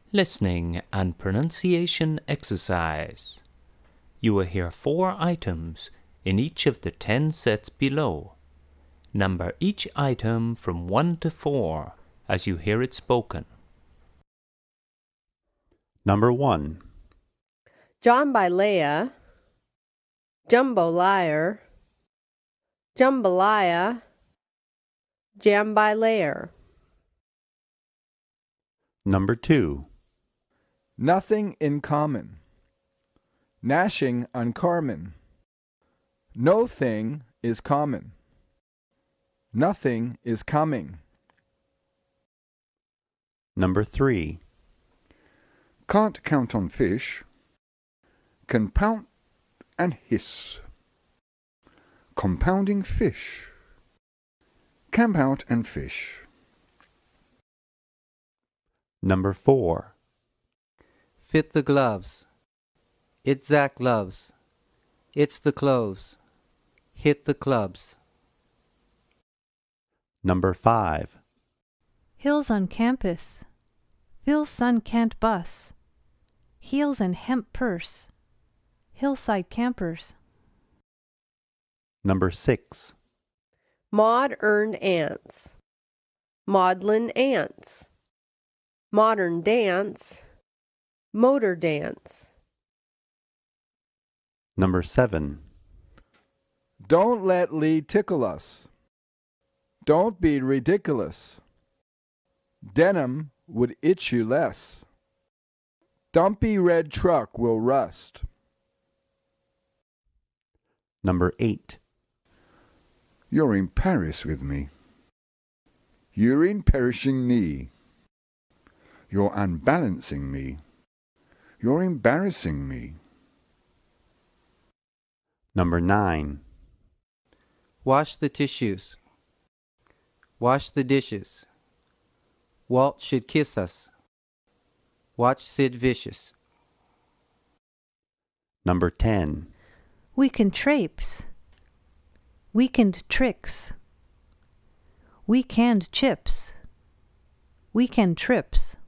Listening and pronunciation exercise. You will hear 4 items in each of the 10 sets below. Number each item from 1 to 4 as you hear it spoken. Number 1. Jambalaya, jambalaya, jambalaya, jambalaya. Number 2. Nothing in common. Gnashing on Carmen. No thing is common. Nothing is coming. Number 3. Can't count on fish. Can pout and hiss. Compounding fish. Camp out and fish. Number 4. Fit the gloves. It's Zach loves. It's the clothes. Hit the clubs. Number 5. Hills on campus. Phil's son can't bus. Heels and hemp purse. Hillside campers. Number 6. Maud earned ants. Maudlin ants. Modern dance. Motor dance. Number 7. Don't let Lee tickle us. Don't be ridiculous. Denim would itch you less. Dumpy red truck will rust. Number 8. You're in Paris with me. You're in perishing knee. You're unbalancing me. You're embarrassing me. Number 9. Wash the tissues. Wash the dishes. Walt should kiss us. Watch Sid Vicious. Number 10. Weekend traipse. Weekend tricks. Weekend chips. Weekend trips.